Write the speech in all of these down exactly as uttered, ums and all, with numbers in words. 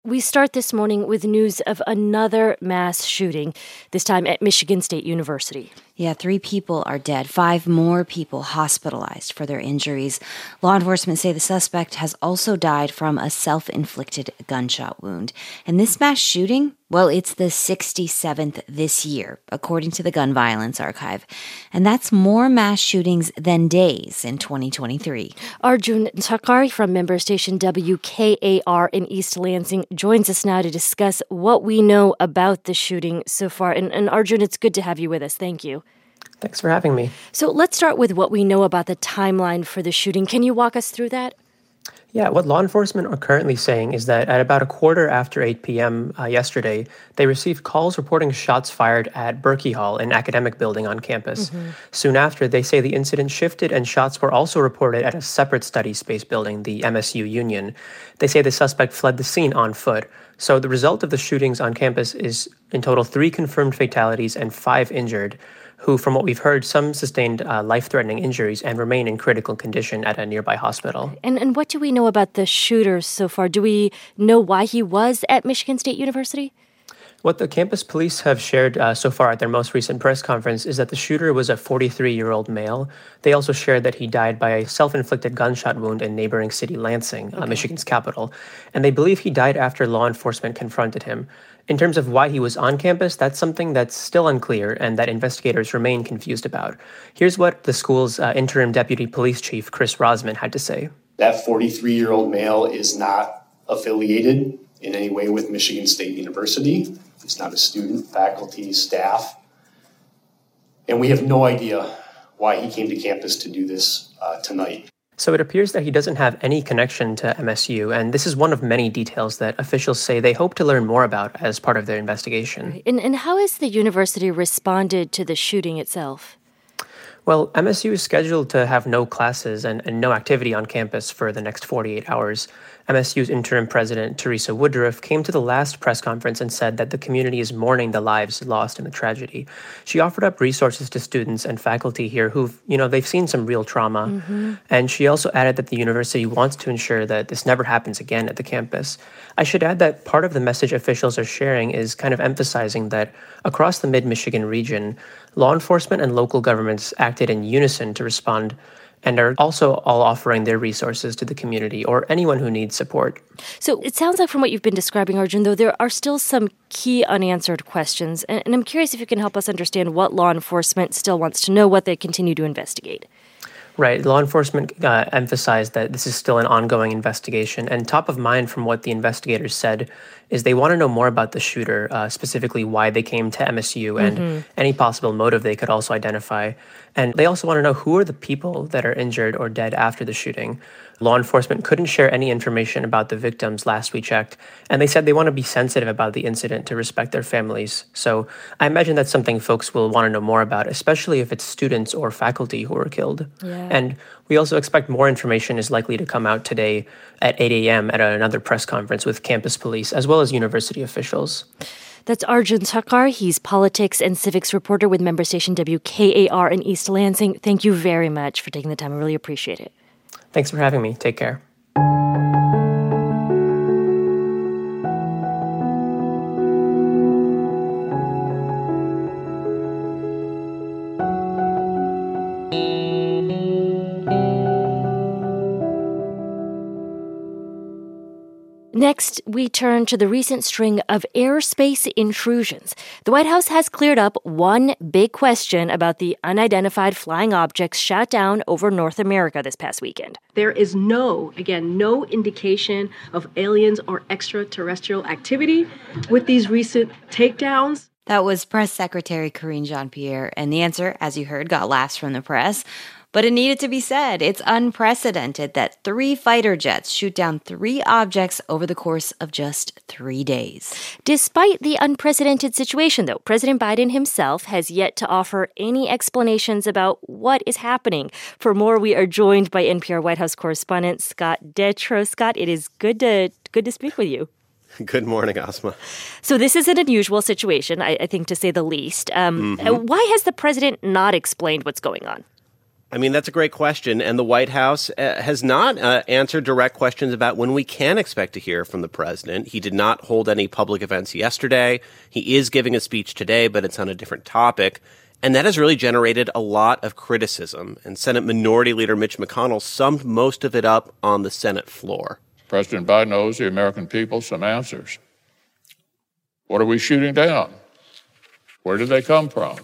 We start this morning with news of another mass shooting, this time at Michigan State University. Yeah, three people are dead, five more people hospitalized for their injuries. Law enforcement say the suspect has also died from a self-inflicted gunshot wound. And this mass shooting, well, it's the sixty-seventh this year, according to the Gun Violence Archive. And that's more mass shootings than days in twenty twenty-three. Arjun Thakar from member station W K A R in East Lansing joins us now to discuss what we know about the shooting so far. And, and Arjun, it's good to have you with us. Thank you. Thanks for having me. So let's start with what we know about the timeline for the shooting. Can you walk us through that? Yeah, what law enforcement are currently saying is that at about a quarter after eight p.m. Uh, yesterday, they received calls reporting shots fired at Berkey Hall, an academic building on campus. Mm-hmm. Soon after, they say the incident shifted and shots were also reported at a separate study space building, the M S U Union. They say the suspect fled the scene on foot. So the result of the shootings on campus is in total three confirmed fatalities and five injured, who, from what we've heard, some sustained uh, life-threatening injuries and remain in critical condition at a nearby hospital. And and what do we know about the shooter so far? Do we know why he was at Michigan State University? What the campus police have shared uh, so far at their most recent press conference is that the shooter was a forty-three-year-old male. They also shared that he died by a self-inflicted gunshot wound in neighboring city Lansing, okay. uh, Michigan's capital. And they believe he died after law enforcement confronted him. In terms of why he was on campus, that's something that's still unclear and that investigators remain confused about. Here's what the school's uh, interim deputy police chief, Chris Rosman, had to say. That forty-three-year-old male is not affiliated in any way with Michigan State University. He's not a student, faculty, staff. And we have no idea why he came to campus to do this uh, tonight. So it appears that he doesn't have any connection to M S U, and this is one of many details that officials say they hope to learn more about as part of their investigation. Right. And, and how has the university responded to the shooting itself? Well, M S U is scheduled to have no classes and, and no activity on campus for the next forty-eight hours. M S U's interim president, Teresa Woodruff, came to the last press conference and said that the community is mourning the lives lost in the tragedy. She offered up resources to students and faculty here who've, you know, they've seen some real trauma. Mm-hmm. And she also added that the university wants to ensure that this never happens again at the campus. I should add that part of the message officials are sharing is kind of emphasizing that across the mid-Michigan region, law enforcement and local governments acted in unison to respond and are also all offering their resources to the community or anyone who needs support. So it sounds like from what you've been describing, Arjun, though, there are still some key unanswered questions. And, and I'm curious if you can help us understand what law enforcement still wants to know, what they continue to investigate. Right. Law enforcement uh, emphasized that this is still an ongoing investigation. And top of mind from what the investigators said is they want to know more about the shooter, uh, specifically why they came to M S U and mm-hmm. any possible motive they could also identify. And they also want to know who are the people that are injured or dead after the shooting. Law enforcement couldn't share any information about the victims last we checked, and they said they want to be sensitive about the incident to respect their families. So I imagine that's something folks will want to know more about, especially if it's students or faculty who were killed. Yeah. And we also expect more information is likely to come out today at eight a.m. at another press conference with campus police, as well as university officials. That's Arjun Thakar. He's politics and civics reporter with member station W K A R in East Lansing. Thank you very much for taking the time. I really appreciate it. Thanks for having me. Take care. Next, we turn to the recent string of airspace intrusions. The White House has cleared up one big question about the unidentified flying objects shot down over North America this past weekend. There is no, again, no indication of aliens or extraterrestrial activity with these recent takedowns. That was Press Secretary Karine Jean-Pierre, and the answer, as you heard, got laughs from the press. But it needed to be said. It's unprecedented that three fighter jets shoot down three objects over the course of just three days. Despite the unprecedented situation, though, President Biden himself has yet to offer any explanations about what is happening. For more, we are joined by N P R White House correspondent Scott Detrow. Scott, it is good to good to speak with you. Good morning, Asma. So this is an unusual situation, I, I think, to say the least. Um, mm-hmm. Why has the president not explained what's going on? I mean, that's a great question. And the White House uh, has not uh, answered direct questions about when we can expect to hear from the president. He did not hold any public events yesterday. He is giving a speech today, but it's on a different topic. And that has really generated a lot of criticism. And Senate Minority Leader Mitch McConnell summed most of it up on the Senate floor. President Biden owes the American people some answers. What are we shooting down? Where did they come from?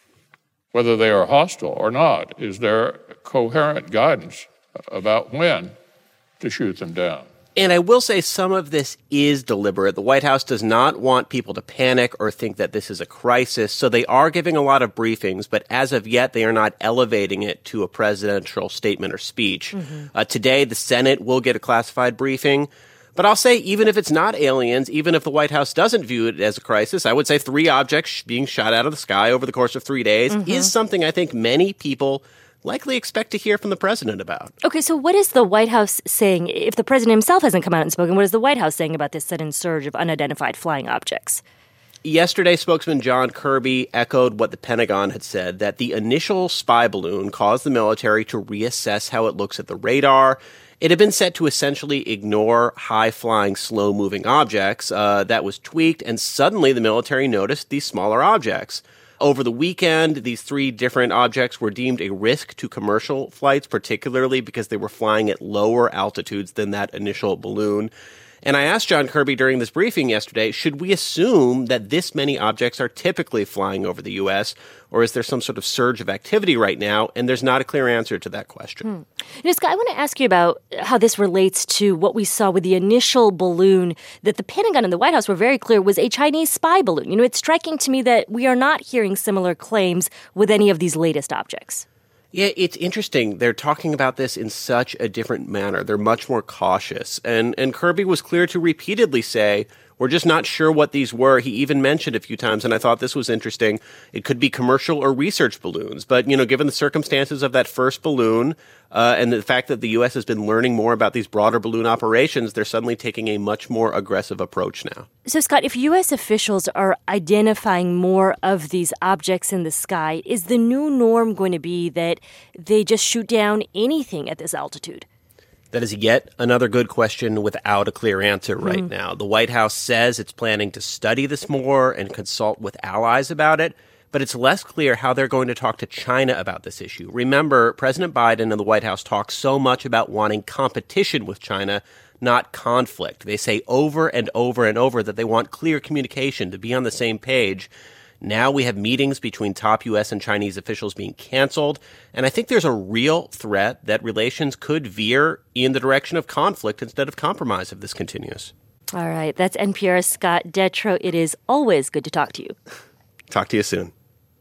Whether they are hostile or not, is there coherent guidance about when to shoot them down? And I will say some of this is deliberate. The White House does not want people to panic or think that this is a crisis, so they are giving a lot of briefings, but as of yet, they are not elevating it to a presidential statement or speech. Mm-hmm. Uh, today, the Senate will get a classified briefing. But I'll say, even if it's not aliens, even if the White House doesn't view it as a crisis, I would say three objects being shot out of the sky over the course of three days mm-hmm. is something I think many people likely expect to hear from the president about. Okay, so what is the White House saying? If the president himself hasn't come out and spoken, what is the White House saying about this sudden surge of unidentified flying objects? Yesterday, spokesman John Kirby echoed what the Pentagon had said, that the initial spy balloon caused the military to reassess how it looks at the radar. It had been set to essentially ignore high-flying, slow-moving objects. Uh, that was tweaked, and suddenly the military noticed these smaller objects. Over the weekend, these three different objects were deemed a risk to commercial flights, particularly because they were flying at lower altitudes than that initial balloon. And I asked John Kirby during this briefing yesterday, should we assume that this many objects are typically flying over the U S, or is there some sort of surge of activity right now? And there's not a clear answer to that question. Hmm. You know, Scott, I want to ask you about how this relates to what we saw with the initial balloon that the Pentagon and the White House were very clear was a Chinese spy balloon. You know, it's striking to me that we are not hearing similar claims with any of these latest objects. Yeah, it's interesting. They're talking about this in such a different manner. They're much more cautious. And and Kirby was clear to repeatedly say, we're just not sure what these were. He even mentioned a few times, and I thought this was interesting, it could be commercial or research balloons. But, you know, given the circumstances of that first balloon uh, and the fact that the U S has been learning more about these broader balloon operations, they're suddenly taking a much more aggressive approach now. So, Scott, if U S officials are identifying more of these objects in the sky, is the new norm going to be that they just shoot down anything at this altitude? That is yet another good question without a clear answer right mm-hmm. now. The White House says it's planning to study this more and consult with allies about it, but it's less clear how they're going to talk to China about this issue. Remember, President Biden and the White House talk so much about wanting competition with China, not conflict. They say over and over and over that they want clear communication, to be on the same page. Now we have meetings between top U S and Chinese officials being canceled, and I think there's a real threat that relations could veer in the direction of conflict instead of compromise if this continues. All right, that's N P R's Scott Detrow. It is always good to talk to you. Talk to you soon.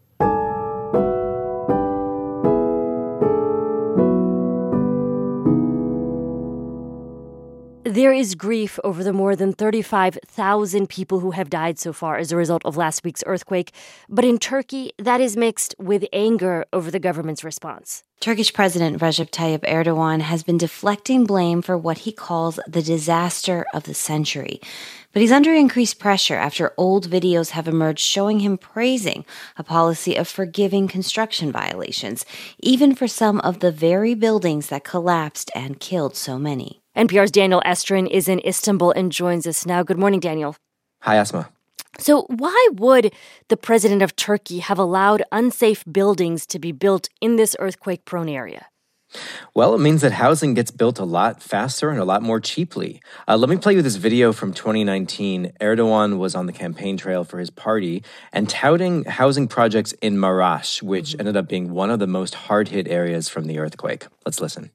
There is grief over the more than thirty-five thousand people who have died so far as a result of last week's earthquake. But in Turkey, that is mixed with anger over the government's response. Turkish President Recep Tayyip Erdogan has been deflecting blame for what he calls the disaster of the century. But he's under increased pressure after old videos have emerged showing him praising a policy of forgiving construction violations, even for some of the very buildings that collapsed and killed so many. N P R's Daniel Estrin is in Istanbul and joins us now. Good morning, Daniel. Hi, Asma. So why would the president of Turkey have allowed unsafe buildings to be built in this earthquake-prone area? Well, it means that housing gets built a lot faster and a lot more cheaply. Uh, let me play you this video from twenty nineteen. Erdogan was on the campaign trail for his party and touting housing projects in Maraş, which ended up being one of the most hard-hit areas from the earthquake. Let's listen.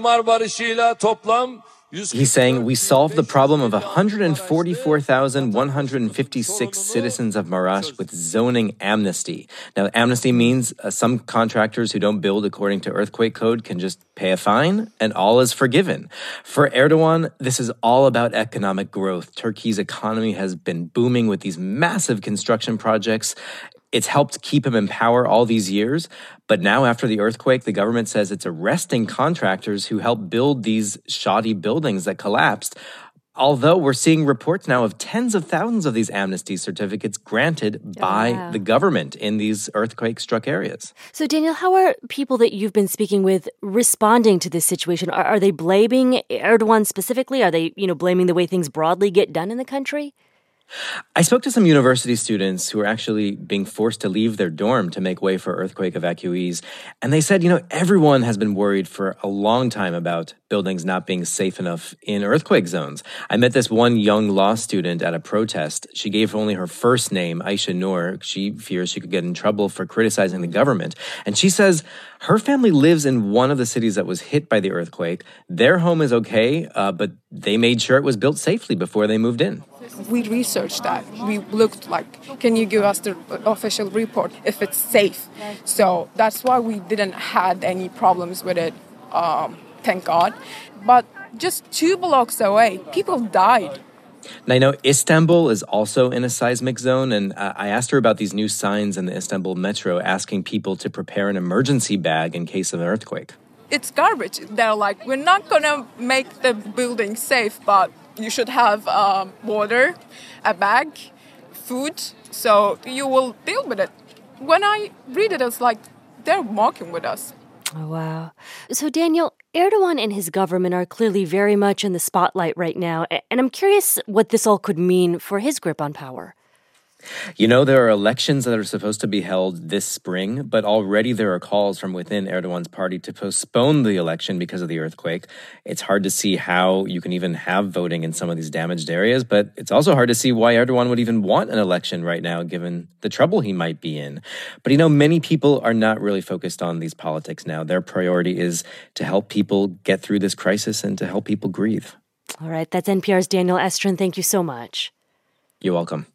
He's saying, we solved the problem of one hundred forty-four thousand one hundred fifty-six citizens of Maraş with zoning amnesty. Now, amnesty means uh, some contractors who don't build according to earthquake code can just pay a fine, and all is forgiven. For Erdogan, this is all about economic growth. Turkey's economy has been booming with these massive construction projects. It's helped keep him in power all these years. But now after the earthquake, the government says it's arresting contractors who helped build these shoddy buildings that collapsed. Although we're seeing reports now of tens of thousands of these amnesty certificates granted by oh, wow. the government in these earthquake-struck areas. So, Daniel, how are people that you've been speaking with responding to this situation? Are, are they blaming Erdogan specifically? Are they, you know, blaming the way things broadly get done in the country? I spoke to some university students who are actually being forced to leave their dorm to make way for earthquake evacuees. And they said, you know, everyone has been worried for a long time about buildings not being safe enough in earthquake zones. I met this one young law student at a protest. She gave only her first name, Aisha Noor. She fears she could get in trouble for criticizing the government. And she says her family lives in one of the cities that was hit by the earthquake. Their home is okay, uh, but they made sure it was built safely before they moved in. We researched that. We looked like, can you give us the official report if it's safe? So that's why we didn't had any problems with it, um, thank God. But just two blocks away, people died. Now, I know Istanbul is also in a seismic zone, and uh, I asked her about these new signs in the Istanbul metro asking people to prepare an emergency bag in case of an earthquake. It's garbage. They're like, we're not going to make the building safe, but you should have um, water, a bag, food, so you will deal with it. When I read it, it's like they're mocking with us. Oh, wow. So, Daniel, Erdogan and his government are clearly very much in the spotlight right now, and I'm curious what this all could mean for his grip on power. You know, there are elections that are supposed to be held this spring, but already there are calls from within Erdogan's party to postpone the election because of the earthquake. It's hard to see how you can even have voting in some of these damaged areas, but it's also hard to see why Erdogan would even want an election right now, given the trouble he might be in. But, you know, many people are not really focused on these politics now. Their priority is to help people get through this crisis and to help people grieve. All right, that's N P R's Daniel Estrin. Thank you so much. You're welcome.